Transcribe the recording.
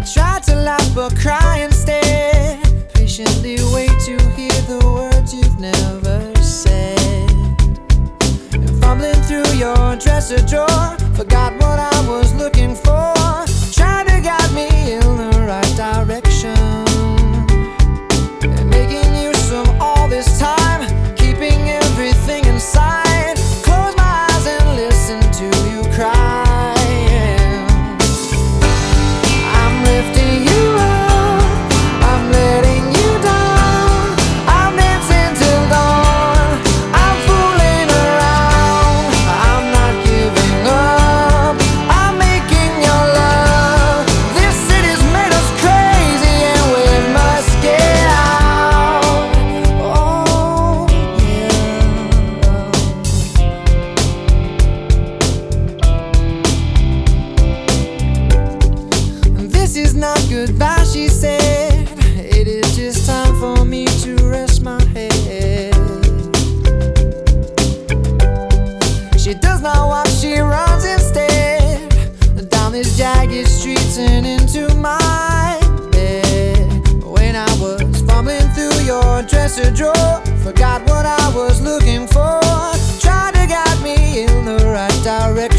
Try to laugh but cry instead. Patiently wait to hear the words you've never said. And fumbling through your dresser drawer, forgot what I was looking for. Trying to guide me in the right direction, and making use of all this time, keeping everything inside. Close my eyes and listen to you cry. Not goodbye, she said. It is just time for me to rest my head. She does not walk, she runs instead, down these jagged streets and into my bed. When I was fumbling through your dresser drawer, forgot what I was looking for. Tried to guide me in the right direction.